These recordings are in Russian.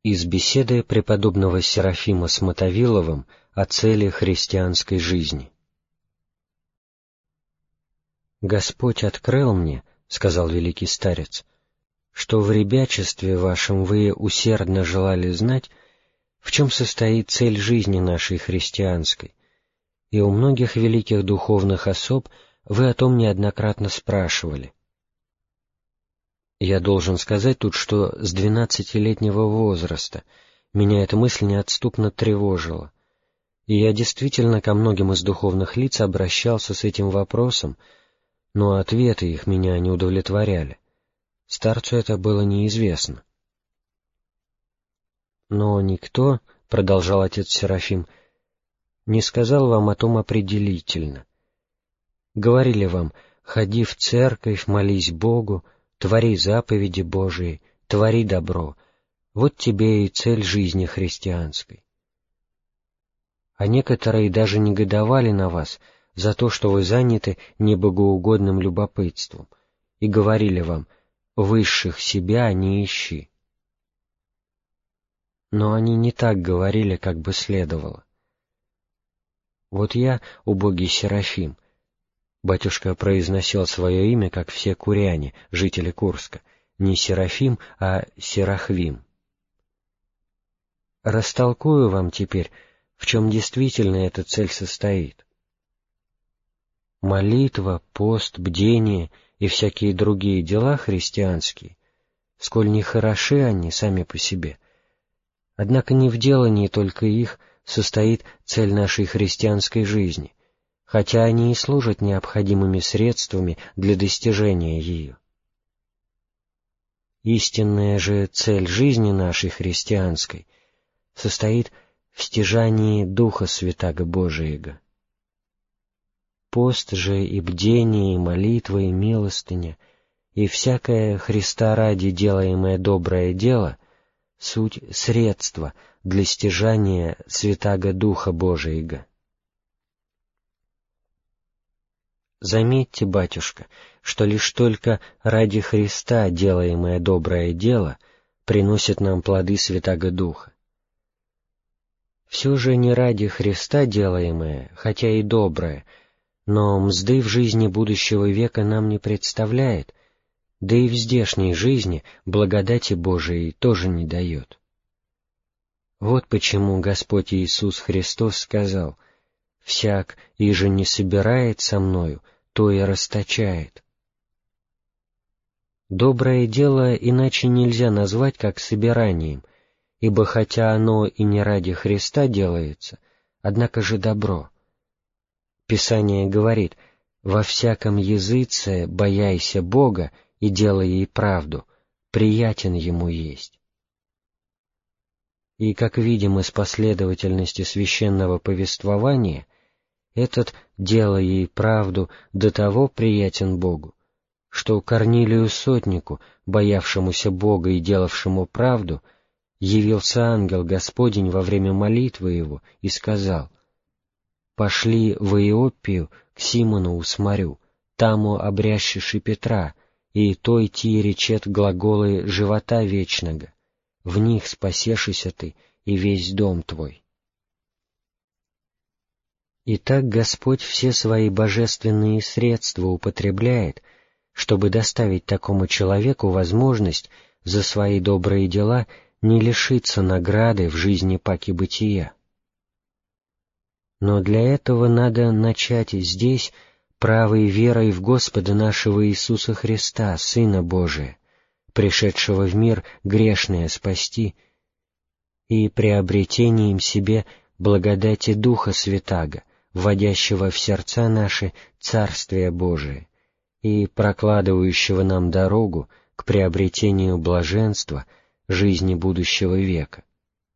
Из беседы преподобного Серафима с Мотовиловым о цели христианской жизни. «Господь открыл мне, — сказал великий старец, — что в ребячестве вашем вы усердно желали знать, в чем состоит цель жизни нашей христианской, и у многих великих духовных особ вы о том неоднократно спрашивали. Я должен сказать тут, что с 12-летнего возраста меня эта мысль неотступно тревожила, и я действительно ко многим из духовных лиц обращался с этим вопросом, но ответы их меня не удовлетворяли. Старцу это было неизвестно. Но никто, — продолжал отец Серафим, — не сказал вам о том определительно. Говорили вам: ходи в церковь, молись Богу, твори заповеди Божии, твори добро. Вот тебе и цель жизни христианской. А некоторые даже негодовали на вас за то, что вы заняты небогоугодным любопытством, и говорили вам: высших себя не ищи. Но они не так говорили, как бы следовало. Вот я, убогий Серафим, батюшка произносил свое имя, как все куряне, жители Курска, не Серафим, а Серахвим. Растолкую вам теперь, в чем действительно эта цель состоит. Молитва, пост, бдение и всякие другие дела христианские, сколь не хороши они сами по себе, однако не в делании только их состоит цель нашей христианской жизни, хотя они и служат необходимыми средствами для достижения ее. Истинная же цель жизни нашей христианской состоит в стяжании Духа Святаго Божиего. Пост же и бдение, и молитва, и милостыня, и всякое Христа ради делаемое доброе дело — суть средства для стяжания Святаго Духа Божиего. Заметьте, батюшка, что лишь только ради Христа делаемое доброе дело приносит нам плоды Святаго Духа. Все же не ради Христа делаемое, хотя и доброе, но мзды в жизни будущего века нам не представляет, да и в здешней жизни благодати Божией тоже не дает. Вот почему Господь Иисус Христос сказал: «Всяк, иже не собирает со Мною, то и расточает». Доброе дело иначе нельзя назвать, как собиранием, ибо хотя оно и не ради Христа делается, однако же добро. Писание говорит: «Во всяком языце бояйся Бога и делай ей правду, приятен Ему есть». И, как видим из последовательности священного повествования, этот «делай ей правду» до того приятен Богу, что Корнилию сотнику, боявшемуся Бога и делавшему правду, явился ангел Господень во время молитвы его и сказал: «Пошли в Иоппию к Симону усмарю, таму обрящишь и Петра, и той ти речет глаголы живота вечного, в них спасешися ты и весь дом твой». Итак, Господь все свои божественные средства употребляет, чтобы доставить такому человеку возможность за свои добрые дела не лишиться награды в жизни паки бытия. Но для этого надо начать здесь правой верой в Господа нашего Иисуса Христа, Сына Божия, пришедшего в мир грешное спасти, и приобретением себе благодати Духа Святаго, вводящего в сердца наши Царствие Божие и прокладывающего нам дорогу к приобретению блаженства жизни будущего века.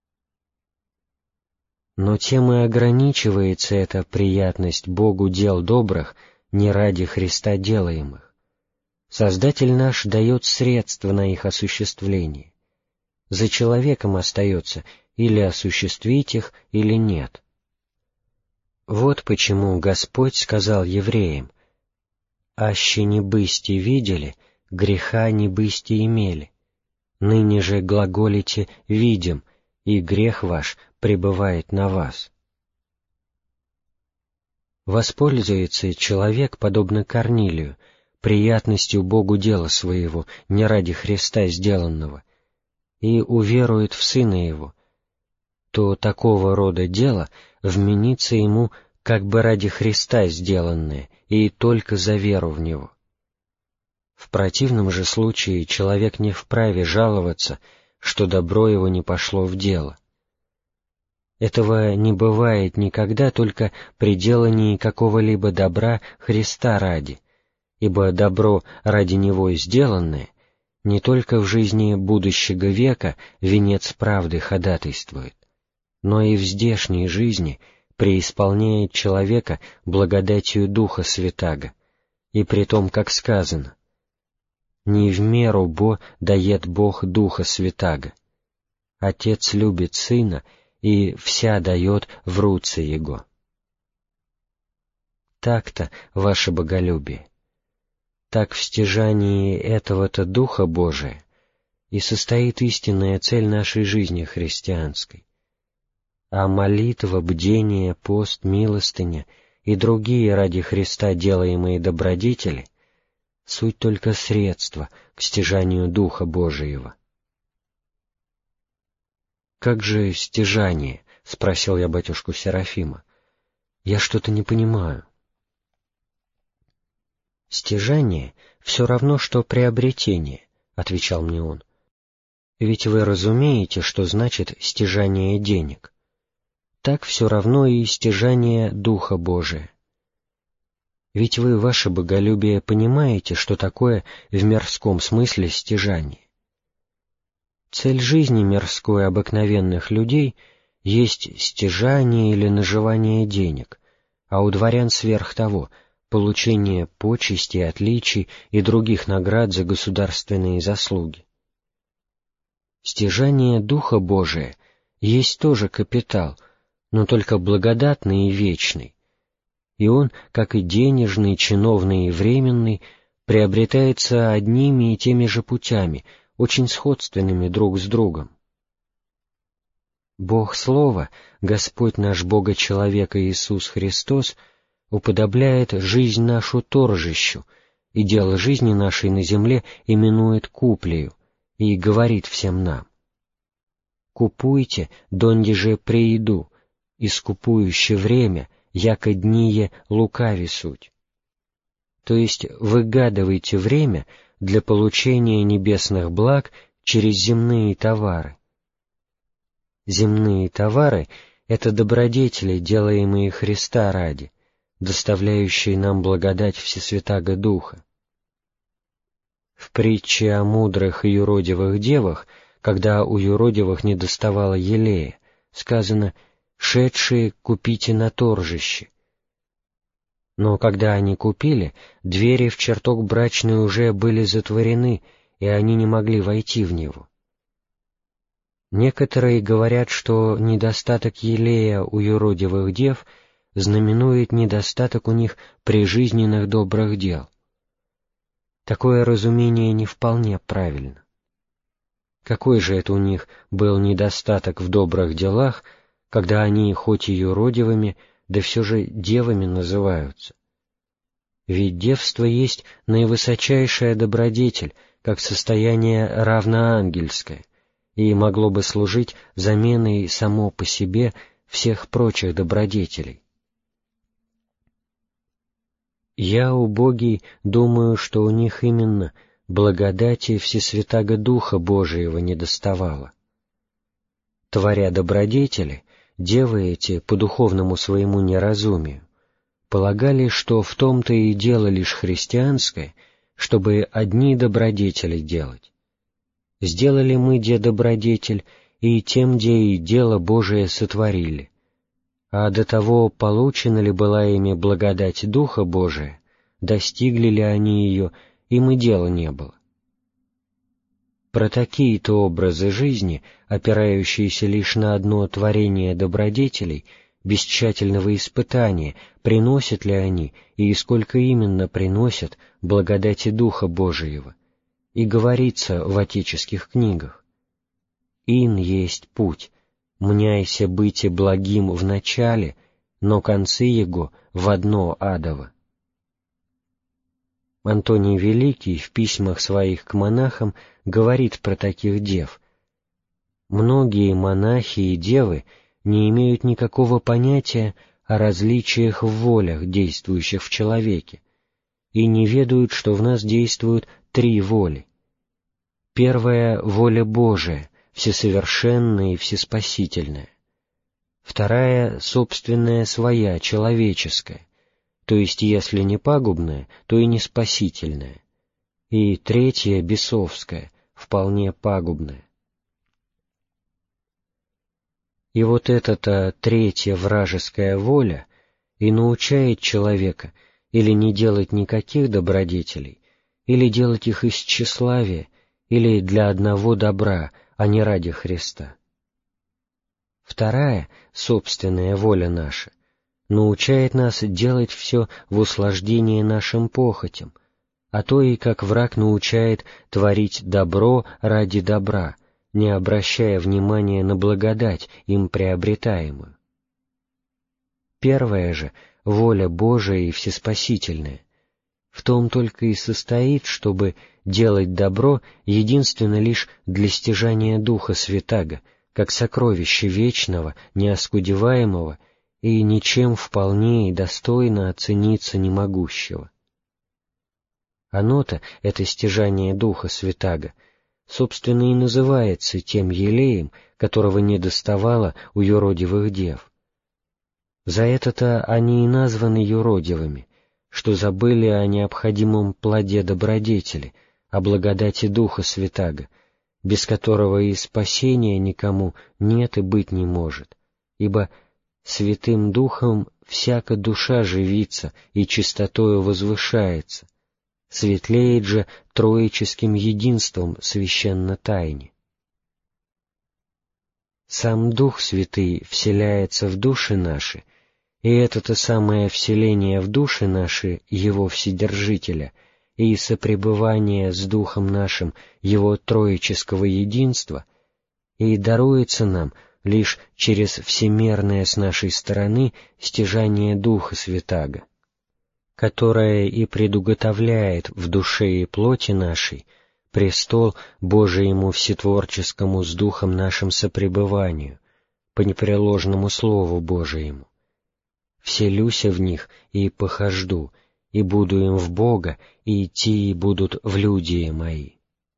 Но тем и ограничивается эта приятность Богу дел добрых не ради Христа делаемых. Создатель наш дает средства на их осуществление. За человеком остается или осуществить их, или нет. Вот почему Господь сказал евреям: «Аще не бысти видели, греха не бысти имели, ныне же глаголите «видим», и грех ваш пребывает на вас. Воспользуется человек, подобно Корнилию, приятностью Богу дела своего, не ради Христа сделанного, и уверует в Сына Его, то такого рода дело вменится ему как бы ради Христа сделанное и только за веру в Него. В противном же случае человек не вправе жаловаться, что добро его не пошло в дело. Этого не бывает никогда только при делании какого-либо добра Христа ради, ибо добро ради Него сделанное не только в жизни будущего века венец правды ходатайствует, но и в здешней жизни преисполняет человека благодатью Духа Святаго, и при том, как сказано, «Не в меру бо дает Бог Духа Святаго. Отец любит Сына, и вся дает в руце Его». Так-то ваше боголюбие, так в стяжании этого-то Духа Божия и состоит истинная цель нашей жизни христианской. А молитва, бдение, пост, милостыня и другие ради Христа делаемые добродетели — суть только средства к стяжанию Духа Божиего. «Как же стяжание?» — спросил я батюшку Серафима. «Я что-то не понимаю». «Стяжание все равно, что приобретение», — отвечал мне он. «Ведь вы разумеете, что значит стяжание денег. Так все равно и стяжание Духа Божия. Ведь вы, ваше боголюбие, понимаете, что такое в мирском смысле стяжание. Цель жизни мирской обыкновенных людей есть стяжание или наживание денег, а у дворян сверх того — получение почестей, отличий и других наград за государственные заслуги. Стяжание Духа Божия есть тоже капитал, но только благодатный и вечный, и он, как и денежный, чиновный и временный, приобретается одними и теми же путями, очень сходственными друг с другом. Бог Слова, Господь наш Бога-человека Иисус Христос, уподобляет жизнь нашу торжищу, и дело жизни нашей на земле именует куплею, и говорит всем нам: «Купуйте, донде же прииду, и скупующе время, яко дние лукави суть». То есть выгадывайте время для получения небесных благ через земные товары. Земные товары — это добродетели, делаемые Христа ради, доставляющие нам благодать Всесвятаго Духа. В притче о мудрых и юродивых девах, когда у юродивых недоставало елея, сказано: «Шедшие купите на торжище». Но когда они купили, двери в чертог брачный уже были затворены, и они не могли войти в него. Некоторые говорят, что недостаток елея у юродивых дев знаменует недостаток у них прижизненных добрых дел. Такое разумение не вполне правильно. Какой же это у них был недостаток в добрых делах, когда они хоть и юродивыми, да все же девами называются? Ведь девство есть наивысочайшая добродетель, как состояние равноангельское, и могло бы служить заменой само по себе всех прочих добродетелей. Я, убогий, думаю, что у них именно благодати Всесвятаго Духа Божиего недоставало. Творя добродетели, девы эти, по духовному своему неразумию, полагали, что в том-то и дело лишь христианское, чтобы одни добродетели делать. Сделали мы, де добродетель, и тем, де и дело Божие сотворили. А до того, получена ли была ими благодать Духа Божия, достигли ли они ее, им и дела не было. Про такие-то образы жизни, опирающиеся лишь на одно творение добродетелей, без тщательного испытания, приносят ли они и сколько именно приносят благодати Духа Божиего, и говорится в отеческих книгах: «Ин есть путь, мняйся быти благим в начале, но концы его в одно адово». Антоний Великий в письмах своих к монахам говорит про таких дев: «Многие монахи и девы не имеют никакого понятия о различиях в волях, действующих в человеке, и не ведают, что в нас действуют три воли. Первая — воля Божия, всесовершенная и всеспасительная. Вторая — собственная своя, человеческая, то есть если не пагубная, то и не спасительная. И третья — бесовская, вполне пагубная». И вот эта третья вражеская воля и научает человека или не делать никаких добродетелей, или делать их из тщеславия, или для одного добра, а не ради Христа. Вторая, собственная воля наша, научает нас делать все в услаждение нашим похотям, а то и как враг научает творить добро ради добра, не обращая внимания на благодать, им приобретаемую. Первая же, воля Божия и всеспасительная, в том только и состоит, чтобы делать добро единственно лишь для стяжания Духа Святаго, как сокровища вечного, неоскудеваемого и ничем вполне и достойно оцениться не могущего. Оно-то, это стяжание Духа Святаго, собственно и называется тем елеем, которого не доставало у юродивых дев. За это-то они и названы юродивыми, что забыли о необходимом плоде добродетели, о благодати Духа Святаго, без которого и спасения никому нет и быть не может, ибо Святым Духом всяка душа живится и чистотою возвышается, светлеет же троическим единством священно тайне. Сам Дух Святый вселяется в души наши, и это-то самое вселение в души наши Его Вседержителя и сопребывание с Духом нашим Его троического единства и даруется нам лишь через всемерное с нашей стороны стяжание Духа Святаго, которое и предуготовляет в душе и плоти нашей престол Божиему Всетворческому с Духом нашим сопребыванию, по непреложному Слову Божиему. Вселюся в них и похожду, и буду им в Бога, и идти будут в люди мои.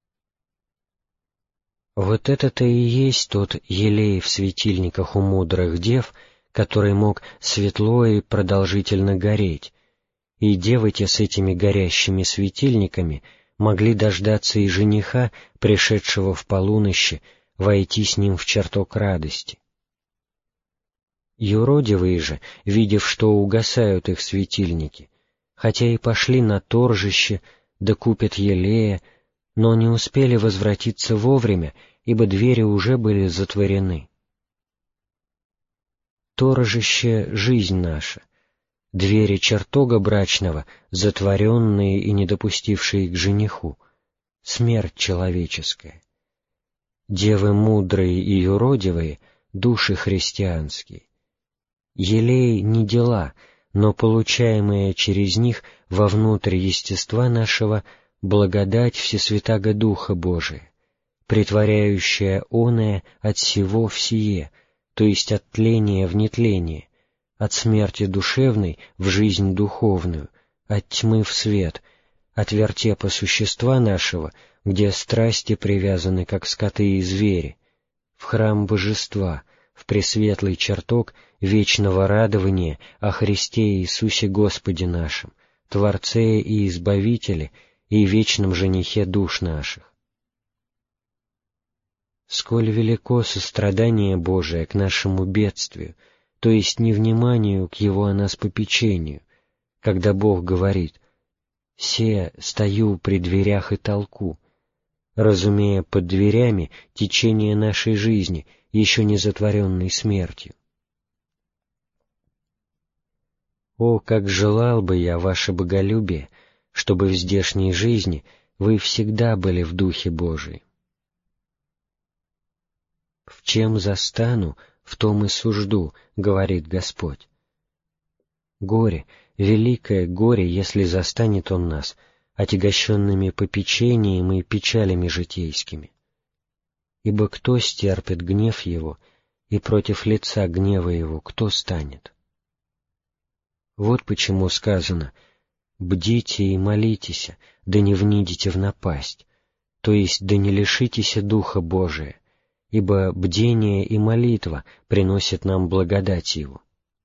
Вот это-то и есть тот елей в светильниках у мудрых дев, который мог светло и продолжительно гореть, и девы те с этими горящими светильниками могли дождаться и жениха, пришедшего в полунощи, войти с ним в чертог радости. Юродивые же, видев, что угасают их светильники, хотя и пошли на торжище, да купят елея, но не успели возвратиться вовремя, ибо двери уже были затворены. Торжище — жизнь наша, двери чертога брачного, затворенные и не допустившие к жениху, смерть человеческая. Девы мудрые и юродивые — души христианские. Елей — не дела, но получаемая через них вовнутрь естества нашего благодать Всесвятаго Духа Божия, претворяющая оное от сего в сие, то есть от тления в нетление, от смерти душевной в жизнь духовную, от тьмы в свет, от вертепа существа нашего, где страсти привязаны, как скоты и звери, в храм Божества, в пресветлый чертог вечного радования о Христе Иисусе Господе нашем, Творце и Избавителе и вечном женихе душ наших. Сколь велико сострадание Божие к нашему бедствию, то есть невниманию к его о нас попечению, когда Бог говорит: «Се стою при дверях и толку», разумея под дверями течение нашей жизни, еще не затворенной смертью. О, как желал бы я ваше боголюбие, чтобы в здешней жизни вы всегда были в Духе Божием. «В чем застану, в том и сужду, — говорит Господь. Горе, великое горе, если застанет Он нас отягощенными попечением и печалями житейскими. Ибо кто стерпит гнев Его, и против лица гнева Его кто станет? Вот почему сказано: бдите и молитесь, да не внидите в напасть, то есть да не лишитесь Духа Божия, ибо бдение и молитва приносят нам благодать Его».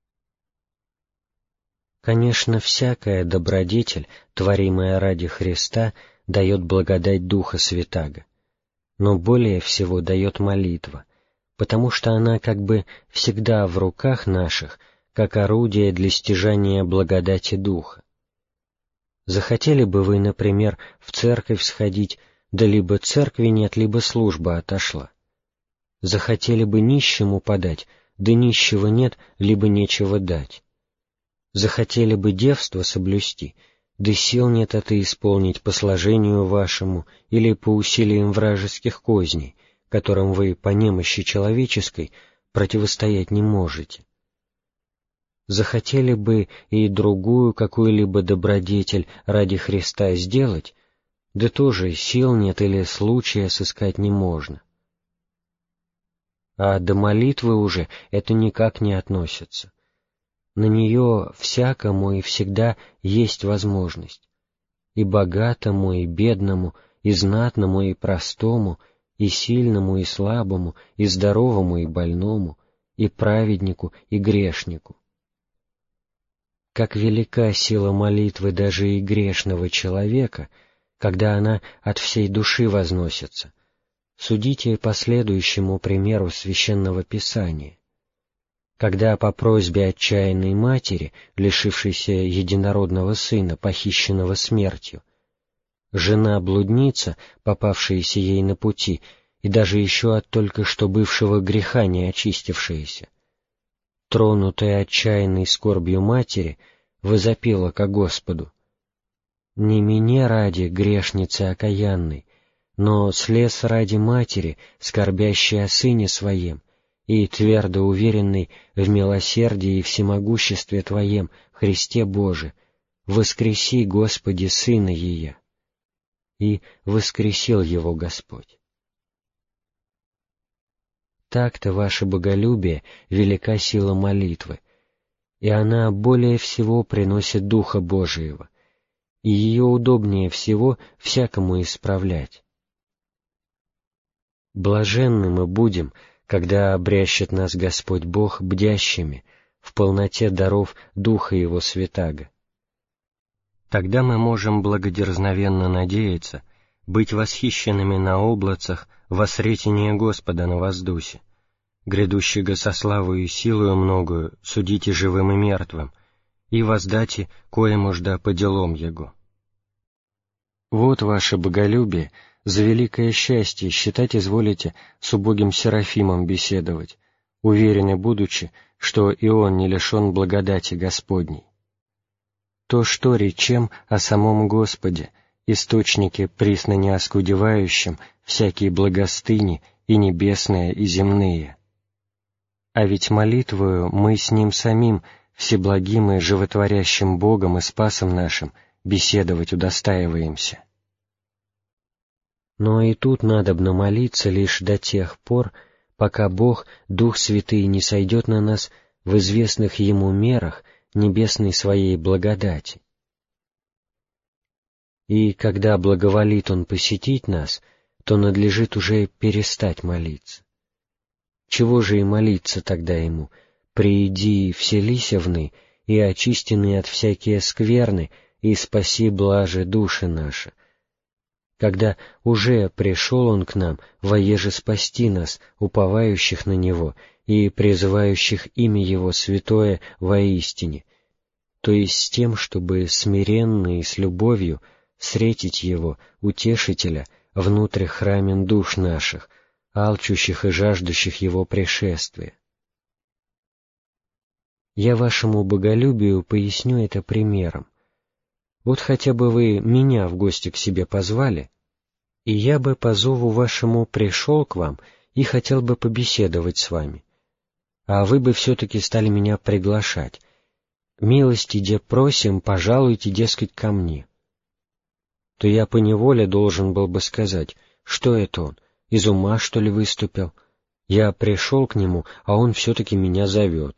Конечно, всякая добродетель, творимая ради Христа, дает благодать Духа Святаго, но более всего дает молитва, потому что она как бы всегда в руках наших, как орудие для стяжания благодати Духа. Захотели бы вы, например, в церковь сходить, да либо церкви нет, либо служба отошла. Захотели бы нищему подать, да нищего нет, либо нечего дать. Захотели бы девство соблюсти, да сил нет это исполнить по сложению вашему или по усилиям вражеских козней, которым вы по немощи человеческой противостоять не можете. Захотели бы и другую какую-либо добродетель ради Христа сделать, да тоже сил нет или случая сыскать не можно. А до молитвы уже это никак не относится. На нее всякому и всегда есть возможность, и богатому, и бедному, и знатному, и простому, и сильному, и слабому, и здоровому, и больному, и праведнику, и грешнику. Как велика сила молитвы даже и грешного человека, когда она от всей души возносится, судите по следующему примеру Священного Писания. Когда по просьбе отчаянной матери, лишившейся единородного сына, похищенного смертью, жена-блудница, попавшаяся ей на пути, и даже еще от только что бывшего греха не очистившаяся, тронутая отчаянной скорбью матери, возопила ко Господу: «Не мне ради, грешницы окаянной, но слез ради матери, скорбящей о сыне своем, и твердо уверенный в милосердии и всемогуществе Твоем, Христе Боже, воскреси, Господи, Сына Ея». И воскресил его Господь. Так-то ваше боголюбие велика сила молитвы, и она более всего приносит Духа Божиего, и ее удобнее всего всякому исправлять. Блаженны мы будем, когда обрящет нас Господь Бог бдящими в полноте даров Духа Его Святаго. Тогда мы можем благодерзновенно надеяться быть восхищенными на облацах во сретение Господа на воздусе, грядущего со славою и силою многою судите живым и мертвым, и воздати коему жда по делам Его. Вот ваше боголюбие за великое счастье считать изволите с убогим Серафимом беседовать, уверены будучи, что и он не лишен благодати Господней. То, что речем о самом Господе, источнике присно неоскудевающем всякие благостыни и небесные, и земные. А ведь молитвою мы с Ним самим, всеблагим и животворящим Богом и Спасом нашим, беседовать удостаиваемся. Но и тут надобно молиться лишь до тех пор, пока Бог, Дух Святый, не сойдет на нас в известных Ему мерах небесной Своей благодати. И когда благоволит Он посетить нас, то надлежит уже перестать молиться. Чего же и молиться тогда Ему: «Прииди, вселися вны, и очистены от всякие скверны, и спаси блаже души наши», когда уже пришел Он к нам, воеже спасти нас, уповающих на Него и призывающих имя Его святое воистине, то есть с тем, чтобы смиренно и с любовью встретить Его, Утешителя, внутрь храмен душ наших, алчущих и жаждущих Его пришествия. Я вашему боголюбию поясню это примером. Вот хотя бы вы меня в гости к себе позвали, и я бы по зову вашему пришел к вам и хотел бы побеседовать с вами, а вы бы все-таки стали меня приглашать. Милости, де просим, пожалуйте, дескать, ко мне. То я поневоле должен был бы сказать, что это он, из ума, что ли, выступил? Я пришел к нему, а он все-таки меня зовет.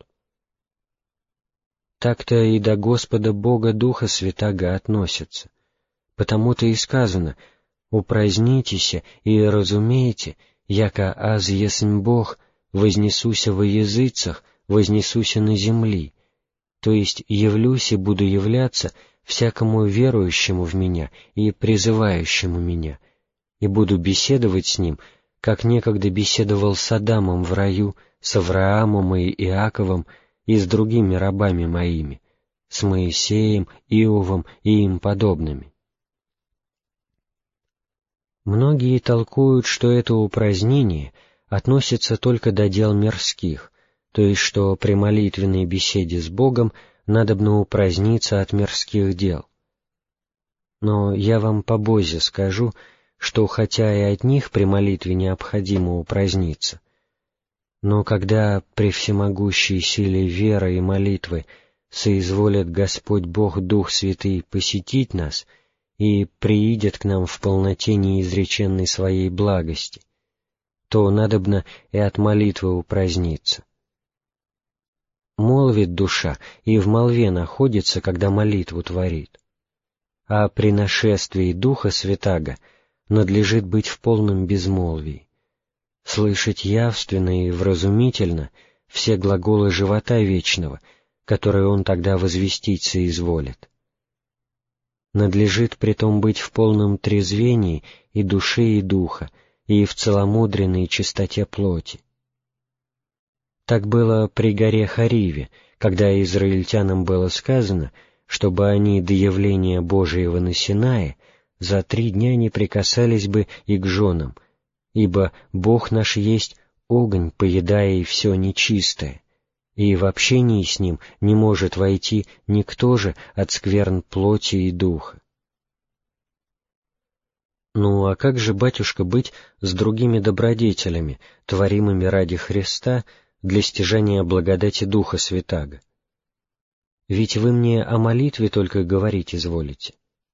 Так-то и до Господа Бога Духа Святаго относятся. Потому-то и сказано: «Упразднитеся и разумеете, яко аз есмь Бог, вознесуся во языцах, вознесуся на земли, то есть явлюсь и буду являться всякому верующему в меня и призывающему меня, и буду беседовать с ним, как некогда беседовал с Адамом в раю, с Авраамом и Иаковом и с другими рабами моими, с Моисеем, Иовом и им подобными». Многие толкуют, что это упразднение относится только до дел мирских, то есть что при молитвенной беседе с Богом надобно упраздниться от мирских дел. Но я вам по Бозе скажу, что хотя и от них при молитве необходимо упраздниться, но когда при всемогущей силе веры и молитвы соизволит Господь Бог Дух Святый посетить нас и приидет к нам в полноте неизреченной своей благости, то надобно и от молитвы упраздниться. Молвит душа и в молве находится, когда молитву творит, а при нашествии Духа Святаго надлежит быть в полном безмолвии, слышать явственно и вразумительно все глаголы живота вечного, которые он тогда возвестить соизволит. Надлежит притом быть в полном трезвении и души, и духа, и в целомудренной чистоте плоти. Так было при горе Хариве, когда израильтянам было сказано, чтобы они до явления Божиего на Синае за 3 дня не прикасались бы и к женам, ибо Бог наш есть огонь, поедая и все нечистое, и в общении с Ним не может войти никто же от скверн плоти и духа. Ну а как же, батюшка, быть с другими добродетелями, творимыми ради Христа, для стяжания благодати Духа Святаго? Ведь вы мне о молитве только говорить изволите.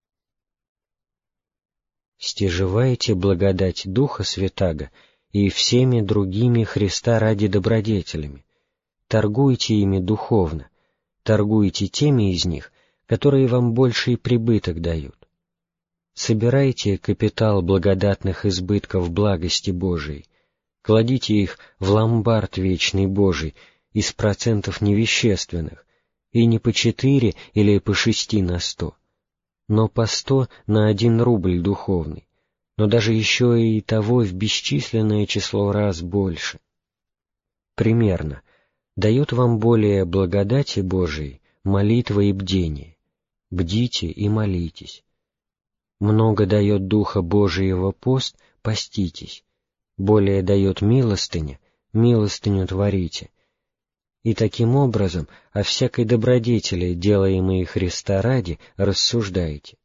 Стяжевайте благодать Духа Святаго и всеми другими Христа ради добродетелями, торгуйте ими духовно, торгуйте теми из них, которые вам больший прибыток дают. Собирайте капитал благодатных избытков благости Божией, кладите их в ломбард вечный Божий из процентов невещественных, и не по 4 или по 6 на 100, но по 100 на 1 рубль духовный, но даже еще и того в бесчисленное число раз больше. Примерно, дает вам более благодати Божией молитва и бдение. Бдите и молитесь. Много дает Духа Божиего пост, поститесь. Более дает милостыня, милостыню творите. И таким образом о всякой добродетели, делаемой Христа ради, рассуждайте.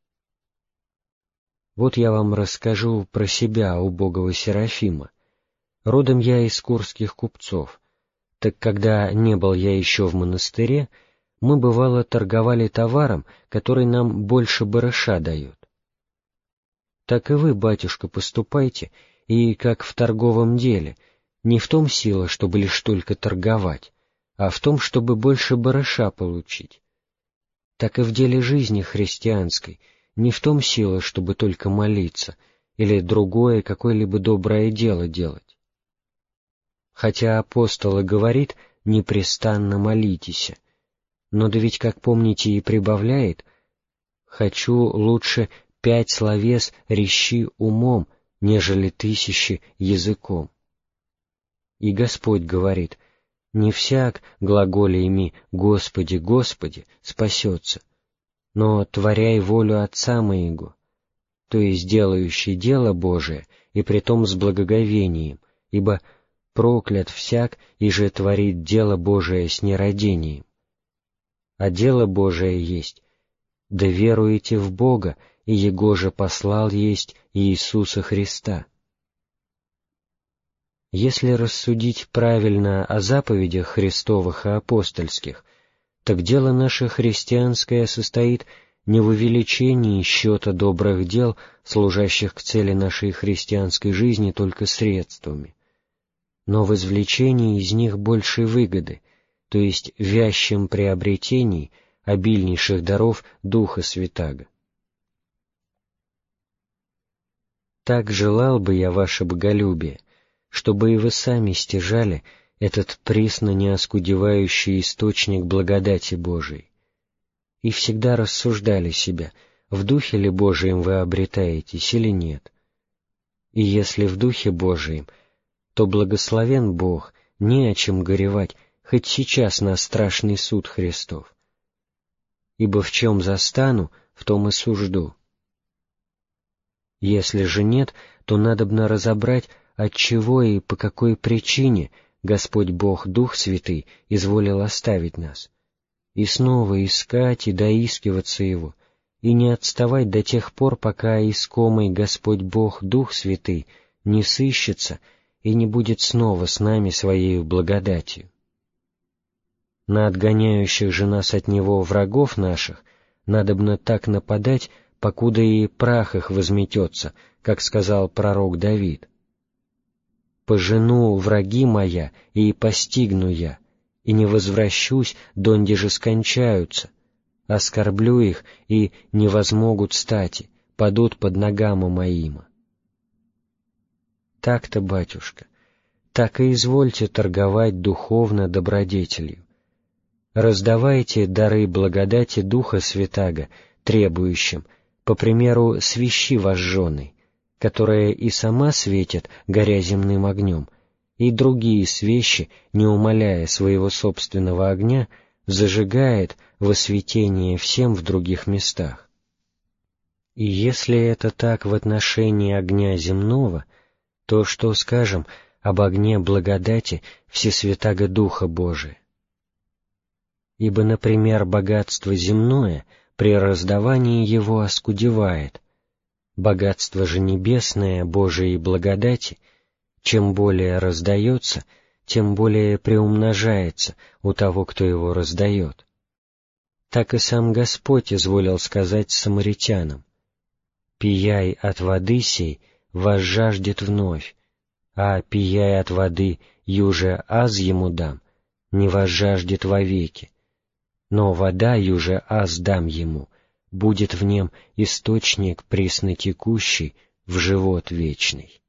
Вот я вам расскажу про себя, убогого Серафима. Родом я из курских купцов, так когда не был я еще в монастыре, мы, бывало, торговали товаром, который нам больше барыша дает. Так и вы, батюшка, поступайте, и как в торговом деле, не в том сила, чтобы лишь только торговать, а в том, чтобы больше барыша получить. Так и в деле жизни христианской, не в том сила, чтобы только молиться, или другое какое-либо доброе дело делать. Хотя апостол и говорит «непрестанно молитесь», но да ведь, как помните, и прибавляет «хочу лучше 5 словес рещи умом, нежели 1000 языком». И Господь говорит «не всяк, глаголями Господи, Господи, спасется, но творяй волю Отца моего», то есть делающий дело Божие, и притом с благоговением, ибо проклят всяк, и же творит дело Божие с нерадением. А дело Божие есть да веруете в Бога, и Его же послал есть Иисуса Христа». Если рассудить правильно о заповедях Христовых и апостольских, так дело наше христианское состоит не в увеличении счета добрых дел, служащих к цели нашей христианской жизни только средствами, но в извлечении из них большей выгоды, то есть вящем приобретении обильнейших даров Духа Святаго. Так желал бы я ваше боголюбие, чтобы и вы сами стяжали этот присно неоскудевающий источник благодати Божией, и всегда рассуждали себя, в Духе ли Божием вы обретаетесь или нет. И если в Духе Божием, то благословен Бог, не о чем горевать, хоть сейчас на страшный суд Христов. Ибо в чем застану, в том и сужду. Если же нет, то надобно разобрать, отчего и по какой причине Господь Бог Дух Святый изволил оставить нас, и снова искать и доискиваться Его, и не отставать до тех пор, пока искомый Господь Бог Дух Святый не сыщется и не будет снова с нами Своею благодатью. На отгоняющих же нас от Него врагов наших надобно так нападать, покуда и прах их возметется, как сказал пророк Давид. «Пожену враги моя, и постигну я, и не возвращусь, донде же скончаются, оскорблю их, и не возмогут стати, падут под ногама моима». Так-то, батюшка, так и извольте торговать духовно добродетелью. Раздавайте дары благодати Духа Святаго требующим, по примеру свещи вожженой, которая и сама светит, горя земным огнем, и другие свещи, не умаляя своего собственного огня, зажигает во святение всем в других местах. И если это так в отношении огня земного, то что скажем об огне благодати Всесвятаго Духа Божия? Ибо, например, богатство земное при раздавании его оскудевает, богатство же небесное Божией благодати, чем более раздается, тем более приумножается у того, кто его раздает. Так и сам Господь изволил сказать самаритянам: «Пияй от воды сей, возжаждет вновь, а пияй от воды, юже аз ему дам, не возжаждет вовеки, но вода, юже аз дам ему, будет в нем источник преснотекущий в живот вечный».